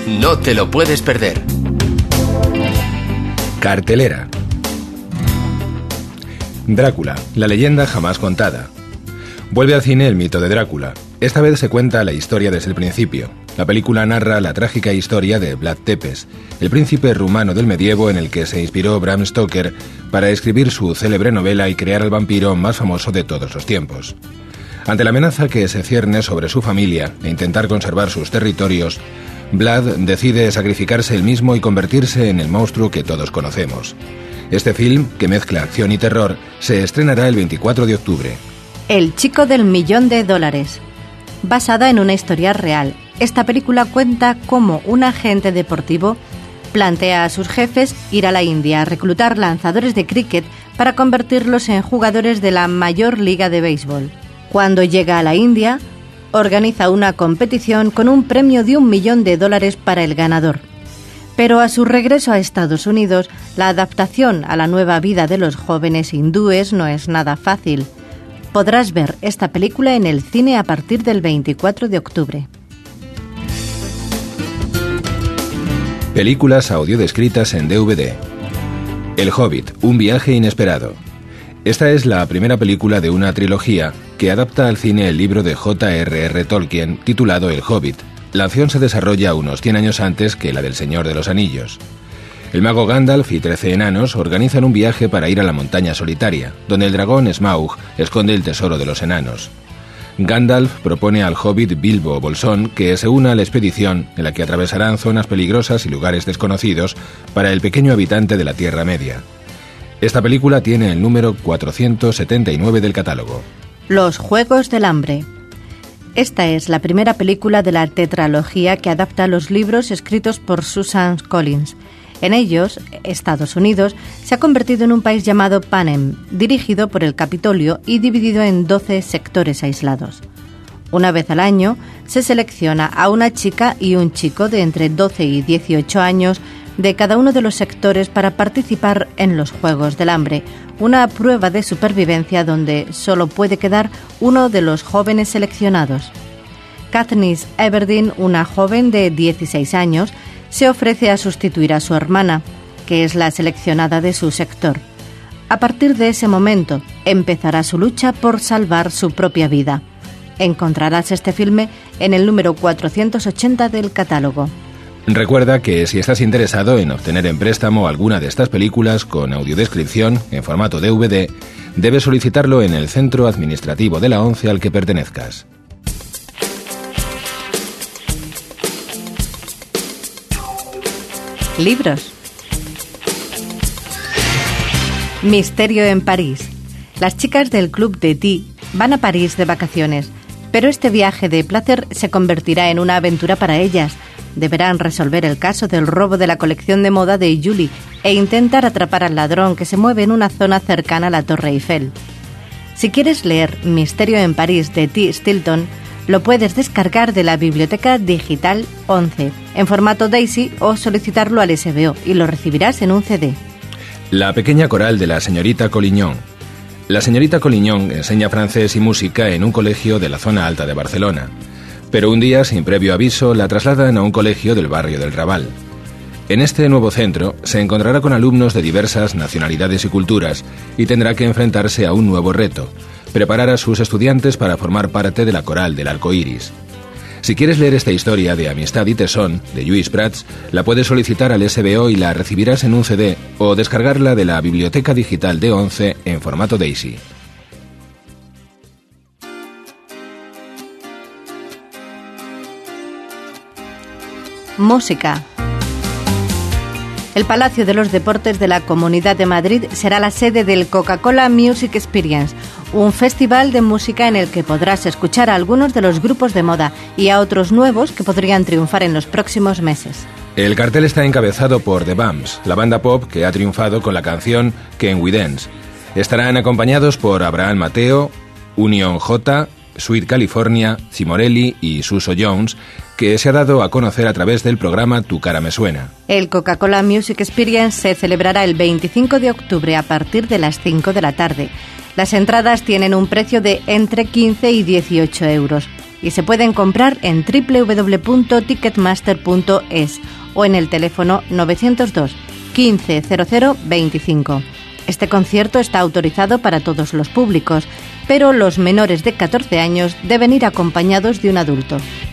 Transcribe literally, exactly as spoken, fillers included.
No te lo puedes perder. Cartelera. Drácula, la leyenda jamás contada. Vuelve al cine el mito de Drácula. Esta vez se cuenta la historia desde el principio. La película narra la trágica historia de Vlad Tepes, el príncipe rumano del medievo en el que se inspiró Bram Stoker para escribir su célebre novela y crear al vampiro más famoso de todos los tiempos. Ante la amenaza que se cierne sobre su familia e intentar conservar sus territorios, Vlad decide sacrificarse él mismo y convertirse en el monstruo que todos conocemos. Este film, que mezcla acción y terror, se estrenará el veinticuatro de octubre. El chico del millón de dólares. Basada en una historia real, esta película cuenta cómo un agente deportivo plantea a sus jefes ir a la India a reclutar lanzadores de cricket para convertirlos en jugadores de la mayor liga de béisbol. Cuando llega a la India, organiza una competición con un premio de un millón de dólares para el ganador. Pero a su regreso a Estados Unidos, la adaptación a la nueva vida de los jóvenes hindúes no es nada fácil. Podrás ver esta película en el cine a partir del veinticuatro de octubre. Películas audiodescritas en D V D. El Hobbit, un viaje inesperado. Esta es la primera película de una trilogía que adapta al cine el libro de J R R Tolkien titulado El Hobbit. La acción se desarrolla unos cien años antes que la del Señor de los Anillos. El mago Gandalf y trece enanos organizan un viaje para ir a la montaña solitaria, donde el dragón Smaug esconde el tesoro de los enanos. Gandalf propone al hobbit Bilbo Bolsón que se una a la expedición en la que atravesarán zonas peligrosas y lugares desconocidos para el pequeño habitante de la Tierra Media. Esta película tiene el número cuatrocientos setenta y nueve del catálogo. Los Juegos del Hambre. Esta es la primera película de la tetralogía que adapta los libros escritos por Susan Collins. En ellos, Estados Unidos se ha convertido en un país llamado Panem, dirigido por el Capitolio y dividido en doce sectores aislados. Una vez al año, se selecciona a una chica y un chico de entre doce y dieciocho años de cada uno de los sectores para participar en los Juegos del Hambre, una prueba de supervivencia donde solo puede quedar uno de los jóvenes seleccionados. Katniss Everdeen, una joven de dieciséis años, se ofrece a sustituir a su hermana, que es la seleccionada de su sector. A partir de ese momento, empezará su lucha por salvar su propia vida. Encontrarás este filme en el número cuatrocientos ochenta del catálogo. Recuerda que si estás interesado en obtener en préstamo alguna de estas películas con audiodescripción en formato D V D, debes solicitarlo en el centro administrativo de la ONCE al que pertenezcas. Libros. Misterio en París. Las chicas del club de T van a París de vacaciones, pero este viaje de placer se convertirá en una aventura para ellas. Deberán resolver el caso del robo de la colección de moda de Julie e intentar atrapar al ladrón que se mueve en una zona cercana a la Torre Eiffel. Si quieres leer Misterio en París de T. Stilton, lo puedes descargar de la Biblioteca Digital once en formato Daisy o solicitarlo al S B O y lo recibirás en un C D. La pequeña coral de la señorita Collignon. La señorita Collignon enseña francés y música en un colegio de la zona alta de Barcelona, pero un día, sin previo aviso, la trasladan a un colegio del barrio del Raval. En este nuevo centro se encontrará con alumnos de diversas nacionalidades y culturas y tendrá que enfrentarse a un nuevo reto: preparar a sus estudiantes para formar parte de la coral del arco iris. Si quieres leer esta historia de amistad y tesón de Lluís Prats, la puedes solicitar al S B O y la recibirás en un C D o descargarla de la Biblioteca Digital de ONCE en formato Daisy. Música. El Palacio de los Deportes de la Comunidad de Madrid será la sede del Coca-Cola Music Experience, un festival de música en el que podrás escuchar a algunos de los grupos de moda y a otros nuevos que podrían triunfar en los próximos meses. El cartel está encabezado por The Bumps, la banda pop que ha triunfado con la canción Can We Dance. Estarán acompañados por Abraham Mateo, Union J, Sweet California, Cimorelli y Suso Jones, que se ha dado a conocer a través del programa Tu Cara Me Suena. El Coca-Cola Music Experience se celebrará el veinticinco de octubre a partir de las cinco de la tarde. Las entradas tienen un precio de entre quince y dieciocho euros. y se pueden comprar en doble u doble u doble u punto ticketmaster punto es o en el teléfono novecientos dos, quince, cero cero, veinticinco. Este concierto está autorizado para todos los públicos, pero los menores de catorce años deben ir acompañados de un adulto.